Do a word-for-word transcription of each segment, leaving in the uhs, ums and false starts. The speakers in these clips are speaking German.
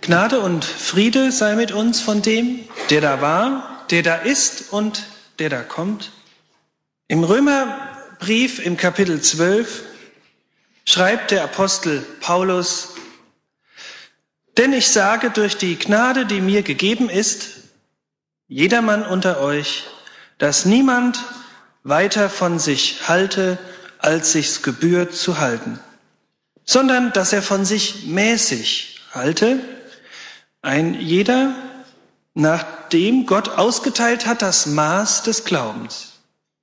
Gnade und Friede sei mit uns von dem, der da war, der da ist und der da kommt. Im Römerbrief im Kapitel zwölf schreibt der Apostel Paulus: Denn ich sage durch die Gnade, die mir gegeben ist, jedermann unter euch, dass niemand weiter von sich halte, als sich's gebührt zu halten, sondern dass er von sich mäßig halte, ein jeder, nachdem Gott ausgeteilt hat, das Maß des Glaubens.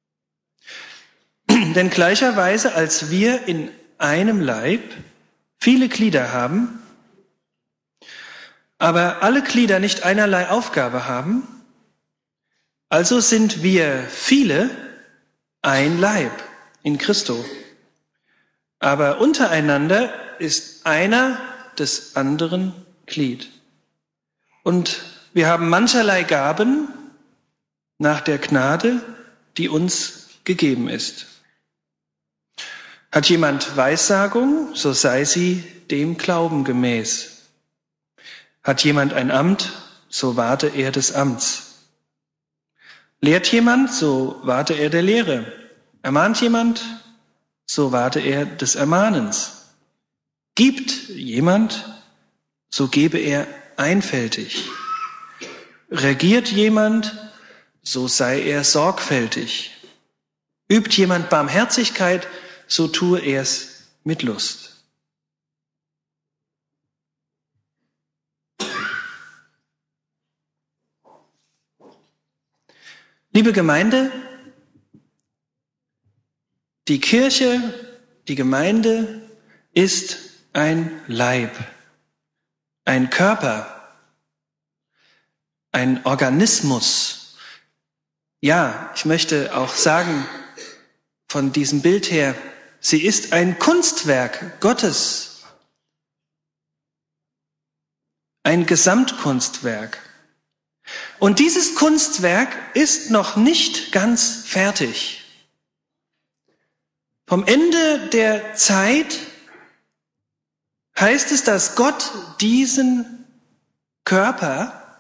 Denn gleicherweise, als wir in einem Leib viele Glieder haben, aber alle Glieder nicht einerlei Aufgabe haben, also sind wir viele ein Leib in Christo. Aber untereinander ist einer des anderen Glied. Und wir haben mancherlei Gaben nach der Gnade, die uns gegeben ist. Hat jemand Weissagung, so sei sie dem Glauben gemäß. Hat jemand ein Amt, so warte er des Amts. Lehrt jemand, so warte er der Lehre. Ermahnt jemand, so warte er des Ermahnens. Gibt jemand, so gebe er einfältig. Regiert jemand, so sei er sorgfältig. Übt jemand Barmherzigkeit, so tue er's mit Lust. Liebe Gemeinde, die Kirche, die Gemeinde ist ein Leib, ein Körper, ein Organismus. Ja, ich möchte auch sagen, von diesem Bild her, sie ist ein Kunstwerk Gottes, ein Gesamtkunstwerk. Und dieses Kunstwerk ist noch nicht ganz fertig. Vom Ende der Zeit heißt es, dass Gott diesen Körper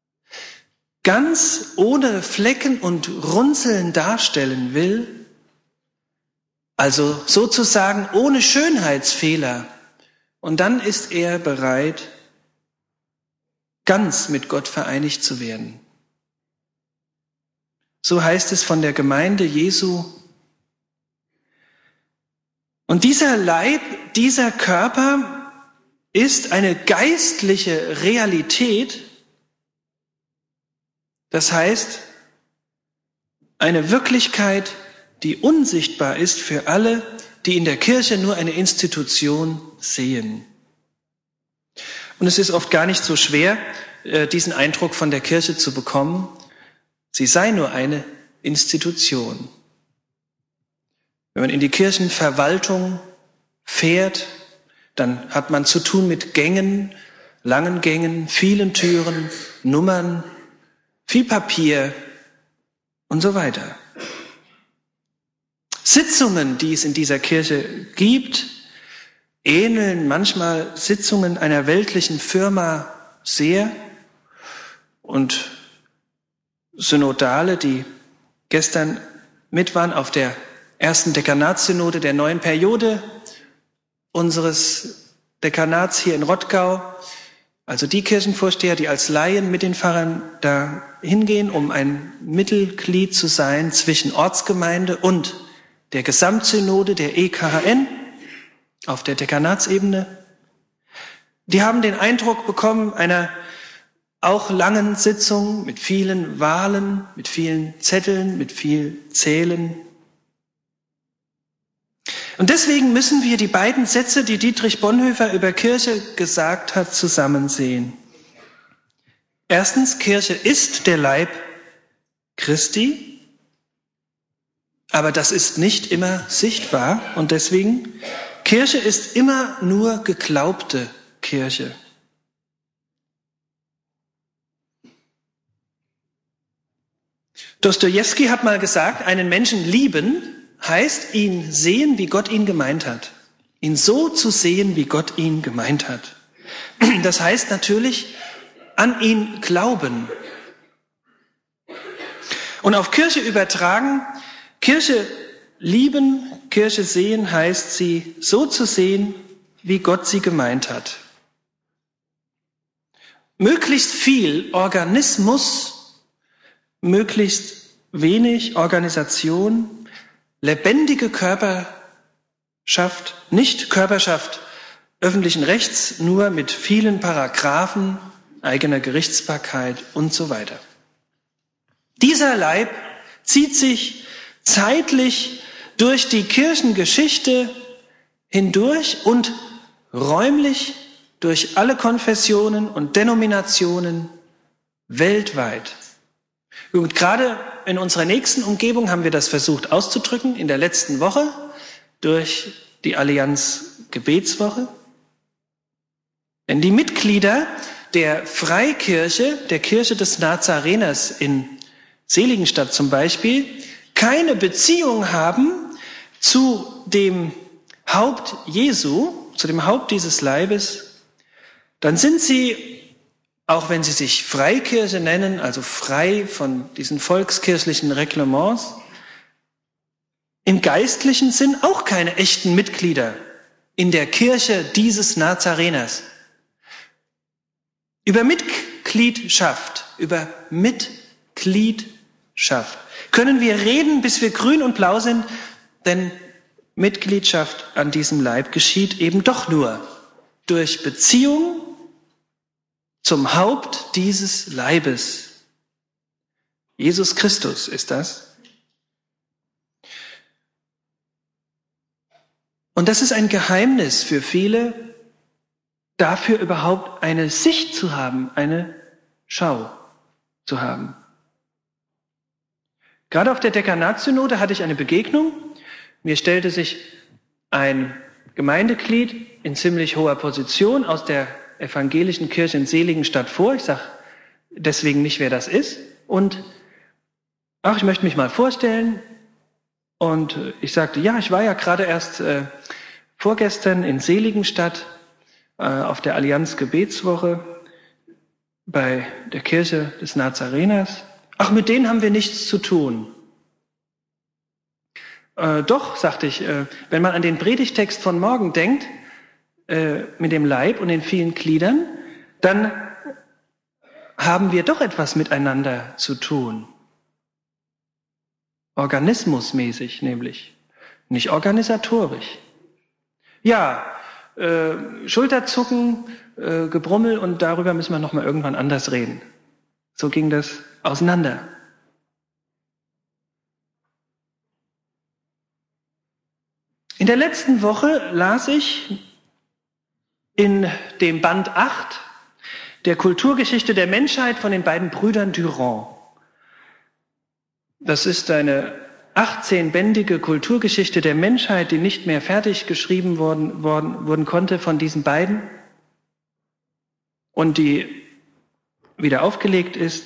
ganz ohne Flecken und Runzeln darstellen will, also sozusagen ohne Schönheitsfehler. Und dann ist er bereit, ganz mit Gott vereinigt zu werden. So heißt es von der Gemeinde Jesu. Und dieser Leib, dieser Körper ist eine geistliche Realität. Das heißt, eine Wirklichkeit, die unsichtbar ist für alle, die in der Kirche nur eine Institution sehen. Und es ist oft gar nicht so schwer, diesen Eindruck von der Kirche zu bekommen. Sie sei nur eine Institution. Wenn man in die Kirchenverwaltung fährt, dann hat man zu tun mit Gängen, langen Gängen, vielen Türen, Nummern, viel Papier und so weiter. Sitzungen, die es in dieser Kirche gibt, ähneln manchmal Sitzungen einer weltlichen Firma sehr. Und Synodale, die gestern mit waren auf der ersten Dekanatssynode der neuen Periode unseres Dekanats hier in Rottgau, also die Kirchenvorsteher, die als Laien mit den Pfarrern da hingehen, um ein Mittelglied zu sein zwischen Ortsgemeinde und der Gesamtsynode der E K H N auf der Dekanatsebene, die haben den Eindruck bekommen einer auch langen Sitzung mit vielen Wahlen, mit vielen Zetteln, mit viel Zählen. Und deswegen müssen wir die beiden Sätze, die Dietrich Bonhoeffer über Kirche gesagt hat, zusammen sehen. Erstens, Kirche ist der Leib Christi, aber das ist nicht immer sichtbar und deswegen, Kirche ist immer nur geglaubte Kirche. Dostojewski hat mal gesagt, einen Menschen lieben heißt ihn sehen, wie Gott ihn gemeint hat. Ihn so zu sehen, wie Gott ihn gemeint hat. Das heißt natürlich, an ihn glauben. Und auf Kirche übertragen, Kirche lieben, Kirche sehen heißt, sie so zu sehen, wie Gott sie gemeint hat. Möglichst viel Organismus, möglichst wenig Organisation, lebendige Körperschaft, nicht Körperschaft öffentlichen Rechts, nur mit vielen Paragraphen, eigener Gerichtsbarkeit und so weiter. Dieser Leib zieht sich zeitlich durch die Kirchengeschichte hindurch und räumlich durch alle Konfessionen und Denominationen weltweit. Und gerade in unserer nächsten Umgebung haben wir das versucht auszudrücken in der letzten Woche durch die Allianz Gebetswoche. Denn die Mitglieder der Freikirche, der Kirche des Nazareners in Seligenstadt zum Beispiel, keine Beziehung haben zu dem Haupt Jesu, zu dem Haupt dieses Leibes, dann sind sie, auch wenn sie sich Freikirche nennen, also frei von diesen volkskirchlichen Reglements, im geistlichen Sinn auch keine echten Mitglieder in der Kirche dieses Nazareners. Über Mitgliedschaft, über Mitgliedschaft können wir reden, bis wir grün und blau sind, denn Mitgliedschaft an diesem Leib geschieht eben doch nur durch Beziehung zum Haupt dieses Leibes. Jesus Christus ist das. Und das ist ein Geheimnis für viele, dafür überhaupt eine Sicht zu haben, eine Schau zu haben. Gerade auf der Dekanatssynode hatte ich eine Begegnung. Mir stellte sich ein Gemeindeglied in ziemlich hoher Position aus der evangelischen Kirche in Seligenstadt vor. Ich sage deswegen nicht, wer das ist. Und ach, ich möchte mich mal vorstellen. Und ich sagte, ja, ich war ja gerade erst äh, vorgestern in Seligenstadt äh, auf der Allianz Gebetswoche bei der Kirche des Nazareners. Ach, mit denen haben wir nichts zu tun. Äh, doch, sagte ich, äh, wenn man an den Predigtext von morgen denkt, äh, mit dem Leib und den vielen Gliedern, dann haben wir doch etwas miteinander zu tun. Organismusmäßig nämlich, nicht organisatorisch. Ja, äh, Schulterzucken, äh, Gebrummel und darüber müssen wir noch mal irgendwann anders reden. So ging das auseinander. In der letzten Woche las ich in dem Band acht der Kulturgeschichte der Menschheit von den beiden Brüdern Durand. Das ist eine achtzehnbändige Kulturgeschichte der Menschheit, die nicht mehr fertig geschrieben worden, worden, worden konnte von diesen beiden und die wieder aufgelegt ist.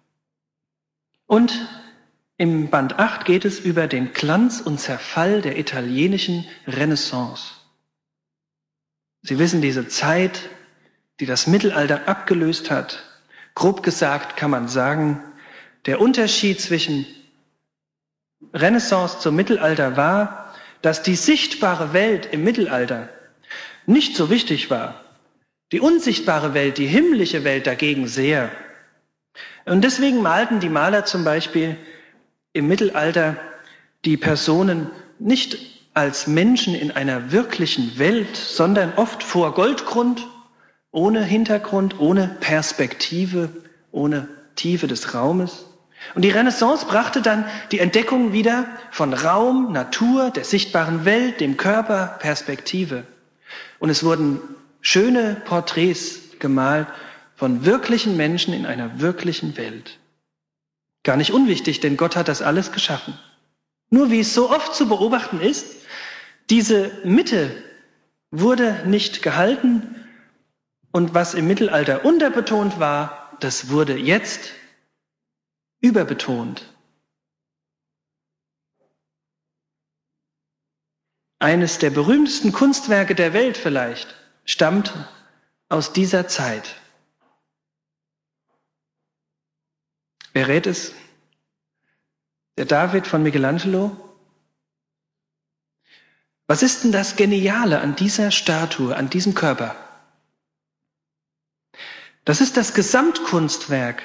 Und im Band acht geht es über den Glanz und Zerfall der italienischen Renaissance. Sie wissen, diese Zeit, die das Mittelalter abgelöst hat, grob gesagt kann man sagen, der Unterschied zwischen Renaissance zum Mittelalter war, dass die sichtbare Welt im Mittelalter nicht so wichtig war. Die unsichtbare Welt, die himmlische Welt dagegen sehr. Und deswegen malten die Maler zum Beispiel im Mittelalter die Personen nicht als Menschen in einer wirklichen Welt, sondern oft vor Goldgrund, ohne Hintergrund, ohne Perspektive, ohne Tiefe des Raumes. Und die Renaissance brachte dann die Entdeckung wieder von Raum, Natur, der sichtbaren Welt, dem Körper, Perspektive. Und es wurden schöne Porträts gemalt von wirklichen Menschen in einer wirklichen Welt. Gar nicht unwichtig, denn Gott hat das alles geschaffen. Nur wie es so oft zu beobachten ist, diese Mitte wurde nicht gehalten und was im Mittelalter unterbetont war, das wurde jetzt überbetont. Eines der berühmtesten Kunstwerke der Welt vielleicht stammt aus dieser Zeit. Wer rät es? Der David von Michelangelo? Was ist denn das Geniale an dieser Statue, an diesem Körper? Das ist das Gesamtkunstwerk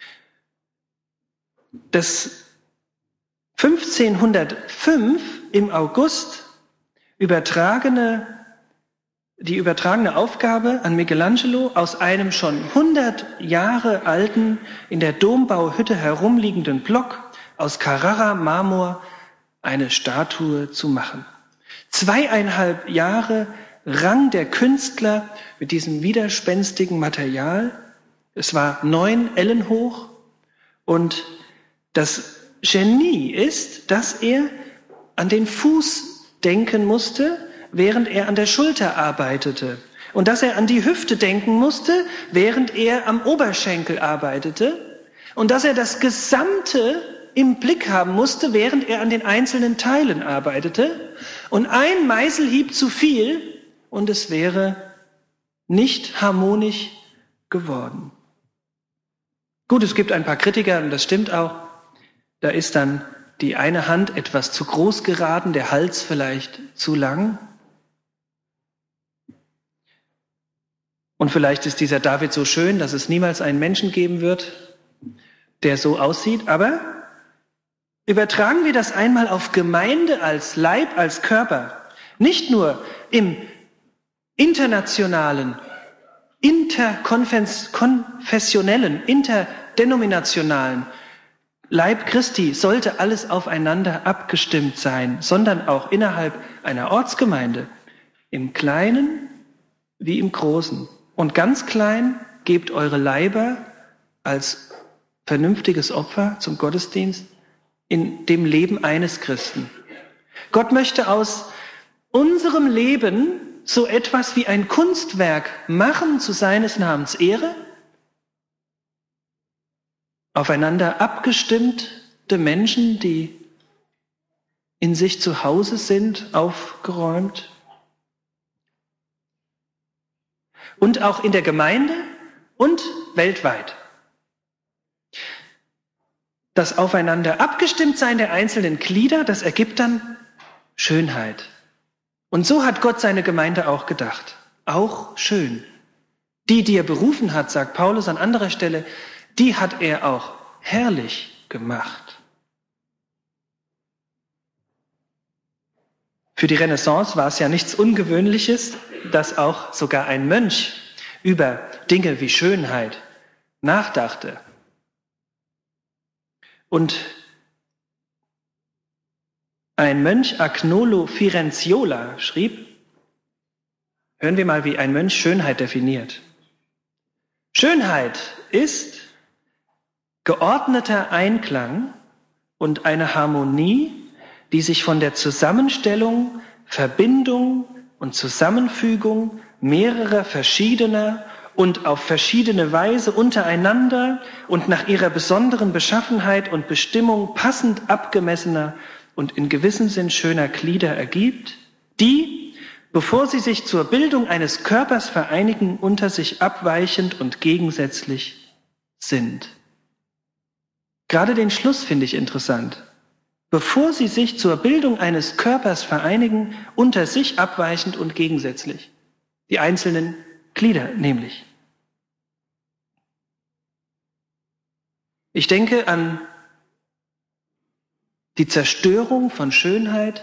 des fünfzehnhundertfünf im August übertragene, die übertragene Aufgabe an Michelangelo, aus einem schon hundert Jahre alten, in der Dombauhütte herumliegenden Block aus Carrara-Marmor eine Statue zu machen. Zweieinhalb Jahre rang der Künstler mit diesem widerspenstigen Material. Es war neun Ellen hoch und das Genie ist, dass er an den Fuß denken musste, während er an der Schulter arbeitete. Und dass er an die Hüfte denken musste, während er am Oberschenkel arbeitete. Und dass er das Gesamte im Blick haben musste, während er an den einzelnen Teilen arbeitete. Und ein Meißelhieb zu viel und es wäre nicht harmonisch geworden. Gut, es gibt ein paar Kritiker, und das stimmt auch. Da ist dann die eine Hand etwas zu groß geraten, der Hals vielleicht zu lang. Und vielleicht ist dieser David so schön, dass es niemals einen Menschen geben wird, der so aussieht. Aber übertragen wir das einmal auf Gemeinde als Leib, als Körper. Nicht nur im internationalen, interkonfessionellen, interdenominationalen Leib Christi sollte alles aufeinander abgestimmt sein, sondern auch innerhalb einer Ortsgemeinde, im Kleinen wie im Großen. Und ganz klein, gebt eure Leiber als vernünftiges Opfer zum Gottesdienst in dem Leben eines Christen. Gott möchte aus unserem Leben so etwas wie ein Kunstwerk machen zu seines Namens Ehre, aufeinander abgestimmte Menschen, die in sich zu Hause sind, aufgeräumt. Und auch in der Gemeinde und weltweit. Das Aufeinander Abgestimmtsein der einzelnen Glieder, das ergibt dann Schönheit. Und so hat Gott seine Gemeinde auch gedacht. Auch schön. Die, die er berufen hat, sagt Paulus an anderer Stelle, die hat er auch herrlich gemacht. Für die Renaissance war es ja nichts Ungewöhnliches, dass auch sogar ein Mönch über Dinge wie Schönheit nachdachte. Und ein Mönch, Agnolo Firenziola, schrieb, hören wir mal, wie ein Mönch Schönheit definiert. Schönheit ist geordneter Einklang und eine Harmonie, die sich von der Zusammenstellung, Verbindung und Zusammenfügung mehrerer verschiedener und auf verschiedene Weise untereinander und nach ihrer besonderen Beschaffenheit und Bestimmung passend abgemessener und in gewissem Sinn schöner Glieder ergibt, die, bevor sie sich zur Bildung eines Körpers vereinigen, unter sich abweichend und gegensätzlich sind. Gerade den Schluss finde ich interessant. Bevor sie sich zur Bildung eines Körpers vereinigen, unter sich abweichend und gegensätzlich. Die einzelnen Glieder nämlich. Ich denke an die Zerstörung von Schönheit,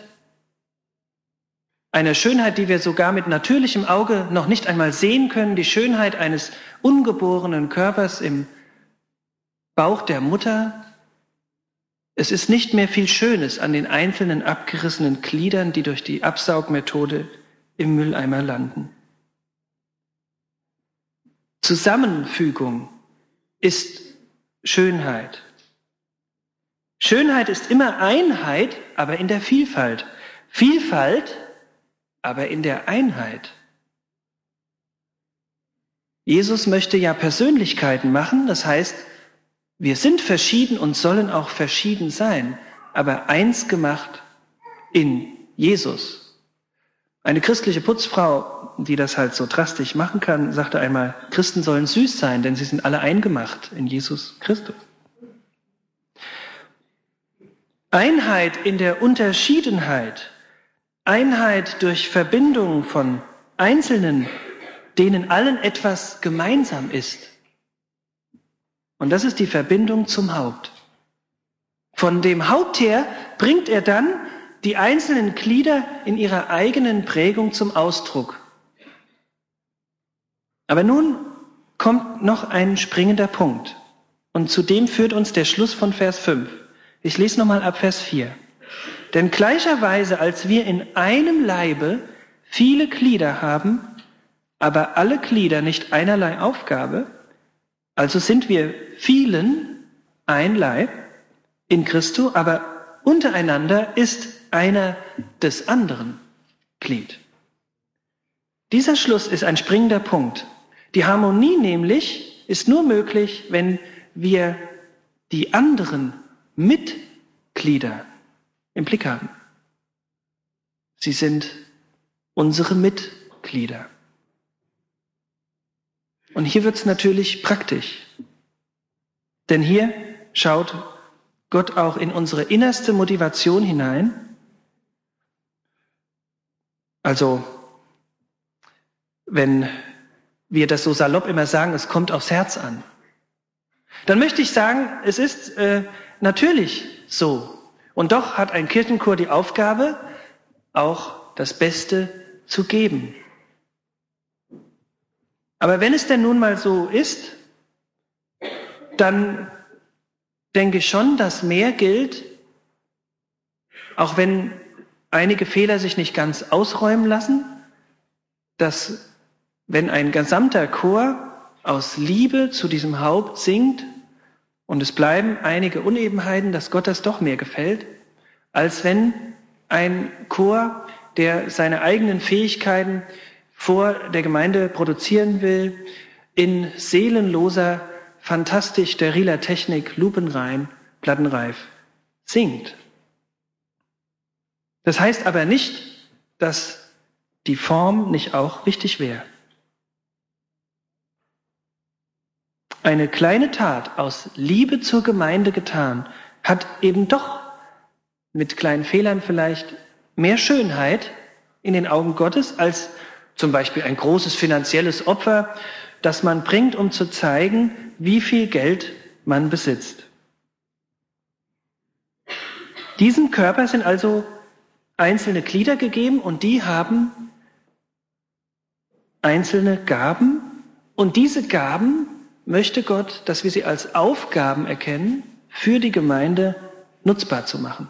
einer Schönheit, die wir sogar mit natürlichem Auge noch nicht einmal sehen können, die Schönheit eines ungeborenen Körpers im Bauch der Mutter. Es ist nicht mehr viel Schönes an den einzelnen abgerissenen Gliedern, die durch die Absaugmethode im Mülleimer landen. Zusammenfügung ist Schönheit. Schönheit ist immer Einheit, aber in der Vielfalt. Vielfalt, aber in der Einheit. Jesus möchte ja Persönlichkeiten machen, das heißt, wir sind verschieden und sollen auch verschieden sein, aber eins gemacht in Jesus. Eine christliche Putzfrau, die das halt so drastisch machen kann, sagte einmal, Christen sollen süß sein, denn sie sind alle eingemacht in Jesus Christus. Einheit in der Unterschiedenheit, Einheit durch Verbindung von Einzelnen, denen allen etwas gemeinsam ist. Und das ist die Verbindung zum Haupt. Von dem Haupt her bringt er dann die einzelnen Glieder in ihrer eigenen Prägung zum Ausdruck. Aber nun kommt noch ein springender Punkt. Und zu dem führt uns der Schluss von Vers fünf. Ich lese nochmal ab Vers vier. Denn gleicherweise, als wir in einem Leibe viele Glieder haben, aber alle Glieder nicht einerlei Aufgabe, also sind wir vielen ein Leib in Christo, aber untereinander ist einer des anderen Glied. Dieser Schluss ist ein springender Punkt. Die Harmonie nämlich ist nur möglich, wenn wir die anderen Mitglieder im Blick haben. Sie sind unsere Mitglieder. Und hier wird es natürlich praktisch. Denn hier schaut Gott auch in unsere innerste Motivation hinein. Also, wenn wir das so salopp immer sagen, es kommt aufs Herz an, dann möchte ich sagen, es ist äh, natürlich so. Und doch hat ein Kirchenchor die Aufgabe, auch das Beste zu geben. Aber wenn es denn nun mal so ist, dann denke ich schon, dass mehr gilt, auch wenn einige Fehler sich nicht ganz ausräumen lassen, dass wenn ein gesamter Chor aus Liebe zu diesem Haupt singt und es bleiben einige Unebenheiten, dass Gott das doch mehr gefällt, als wenn ein Chor, der seine eigenen Fähigkeiten vor der Gemeinde produzieren will, in seelenloser, fantastisch steriler Technik, lupenrein, plattenreif singt. Das heißt aber nicht, dass die Form nicht auch wichtig wäre. Eine kleine Tat aus Liebe zur Gemeinde getan, hat eben doch mit kleinen Fehlern vielleicht mehr Schönheit in den Augen Gottes als zum Beispiel ein großes finanzielles Opfer, das man bringt, um zu zeigen, wie viel Geld man besitzt. Diesem Körper sind also einzelne Glieder gegeben und die haben einzelne Gaben. Und diese Gaben möchte Gott, dass wir sie als Aufgaben erkennen, für die Gemeinde nutzbar zu machen.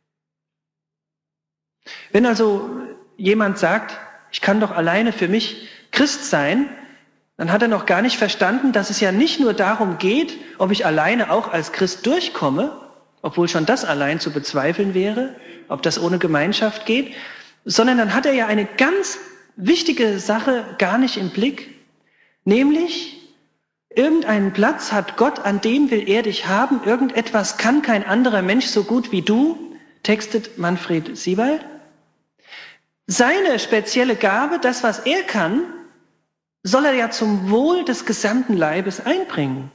Wenn also jemand sagt, ich kann doch alleine für mich Christ sein, dann hat er noch gar nicht verstanden, dass es ja nicht nur darum geht, ob ich alleine auch als Christ durchkomme, obwohl schon das allein zu bezweifeln wäre, ob das ohne Gemeinschaft geht, sondern dann hat er ja eine ganz wichtige Sache gar nicht im Blick, nämlich irgendeinen Platz hat Gott, an dem will er dich haben, irgendetwas kann kein anderer Mensch so gut wie du, textet Manfred Siebald. Seine spezielle Gabe, das, was er kann, soll er ja zum Wohl des gesamten Leibes einbringen.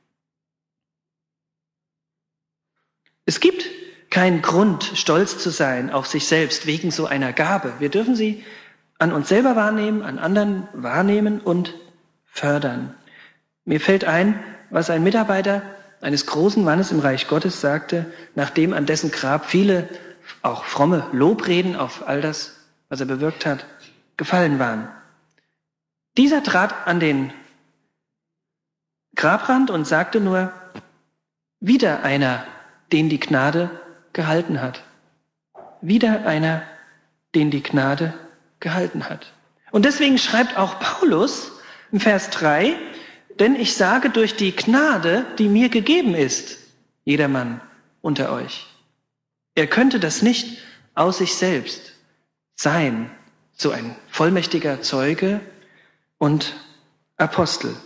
Es gibt keinen Grund, stolz zu sein auf sich selbst wegen so einer Gabe. Wir dürfen sie an uns selber wahrnehmen, an anderen wahrnehmen und fördern. Mir fällt ein, was ein Mitarbeiter eines großen Mannes im Reich Gottes sagte, nachdem an dessen Grab viele, auch fromme Lobreden auf all das, was er bewirkt hat, gefallen waren. Dieser trat an den Grabrand und sagte nur, wieder einer, den die Gnade gehalten hat. Wieder einer, den die Gnade gehalten hat. Und deswegen schreibt auch Paulus im Vers drei, denn ich sage durch die Gnade, die mir gegeben ist, jedermann unter euch. Er könnte das nicht aus sich selbst sein, so ein vollmächtiger Zeuge und Apostel.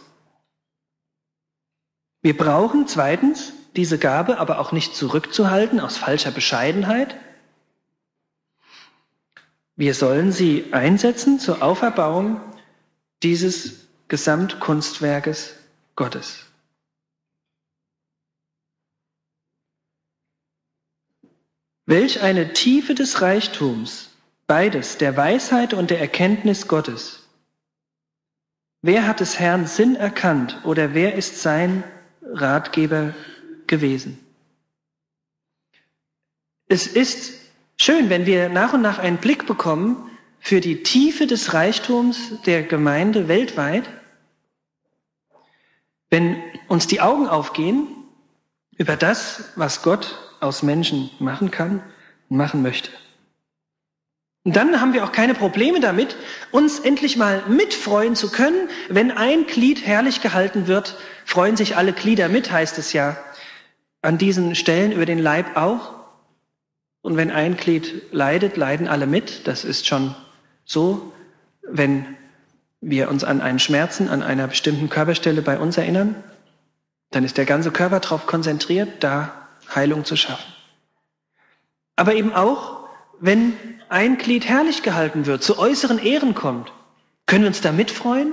Wir brauchen zweitens diese Gabe, aber auch nicht zurückzuhalten aus falscher Bescheidenheit. Wir sollen sie einsetzen zur Auferbauung dieses Gesamtkunstwerkes Gottes. Welch eine Tiefe des Reichtums, beides, der Weisheit und der Erkenntnis Gottes. Wer hat des Herrn Sinn erkannt oder wer ist sein Ratgeber gewesen? Es ist schön, wenn wir nach und nach einen Blick bekommen für die Tiefe des Reichtums der Gemeinde weltweit, wenn uns die Augen aufgehen über das, was Gott aus Menschen machen kann und machen möchte. Und dann haben wir auch keine Probleme damit, uns endlich mal mitfreuen zu können. Wenn ein Glied herrlich gehalten wird, freuen sich alle Glieder mit, heißt es ja an diesen Stellen über den Leib auch. Und wenn ein Glied leidet, leiden alle mit. Das ist schon so, wenn wir uns an einen Schmerzen an einer bestimmten Körperstelle bei uns erinnern, dann ist der ganze Körper darauf konzentriert, da Heilung zu schaffen. Aber eben auch, wenn ein Glied herrlich gehalten wird, zu äußeren Ehren kommt, können wir uns da mitfreuen?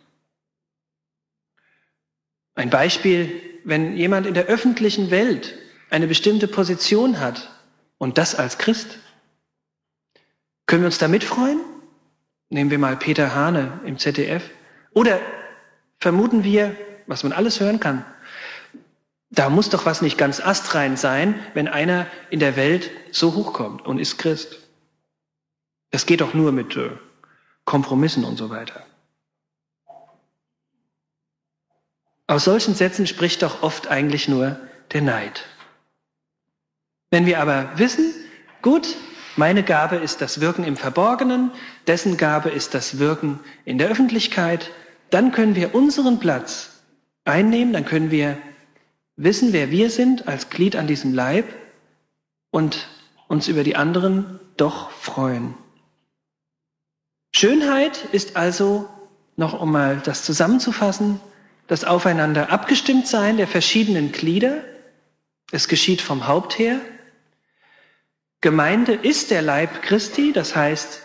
Ein Beispiel, wenn jemand in der öffentlichen Welt eine bestimmte Position hat und das als Christ, können wir uns da mitfreuen? Nehmen wir mal Peter Hane im Z D F. Oder vermuten wir, was man alles hören kann, da muss doch was nicht ganz astrein sein, wenn einer in der Welt so hochkommt und ist Christ. Das geht doch nur mit äh, Kompromissen und so weiter. Aus solchen Sätzen spricht doch oft eigentlich nur der Neid. Wenn wir aber wissen, gut, meine Gabe ist das Wirken im Verborgenen, dessen Gabe ist das Wirken in der Öffentlichkeit, dann können wir unseren Platz einnehmen, dann können wir wissen, wer wir sind als Glied an diesem Leib und uns über die anderen doch freuen. Schönheit ist also, noch um mal das zusammenzufassen, das Aufeinander abgestimmt sein der verschiedenen Glieder. Es geschieht vom Haupt her. Gemeinde ist der Leib Christi, das heißt,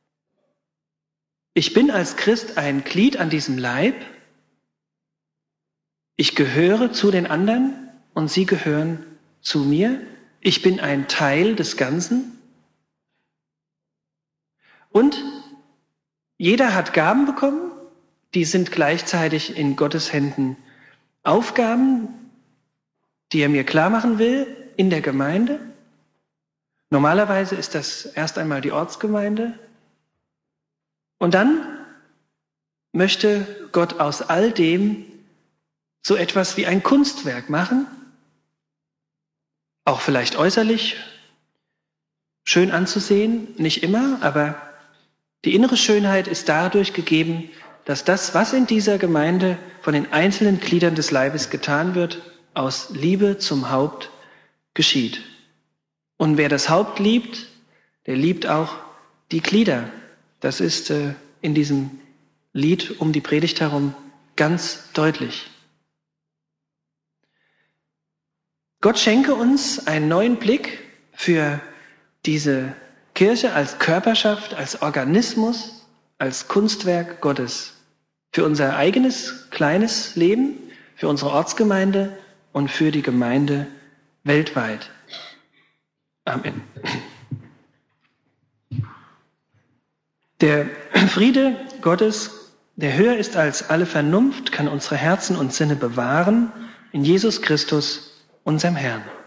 ich bin als Christ ein Glied an diesem Leib. Ich gehöre zu den anderen und sie gehören zu mir. Ich bin ein Teil des Ganzen. Und jeder hat Gaben bekommen, die sind gleichzeitig in Gottes Händen Aufgaben, die er mir klar machen will in der Gemeinde. Normalerweise ist das erst einmal die Ortsgemeinde. Und dann möchte Gott aus all dem so etwas wie ein Kunstwerk machen, auch vielleicht äußerlich schön anzusehen, nicht immer, aber die innere Schönheit ist dadurch gegeben, dass das, was in dieser Gemeinde von den einzelnen Gliedern des Leibes getan wird, aus Liebe zum Haupt geschieht. Und wer das Haupt liebt, der liebt auch die Glieder. Das ist äh, in diesem Lied um die Predigt herum ganz deutlich. Gott schenke uns einen neuen Blick für diese Kirche als Körperschaft, als Organismus, als Kunstwerk Gottes. Für unser eigenes kleines Leben, für unsere Ortsgemeinde und für die Gemeinde weltweit. Amen. Der Friede Gottes, der höher ist als alle Vernunft, kann unsere Herzen und Sinne bewahren in Jesus Christus, unserem Herrn.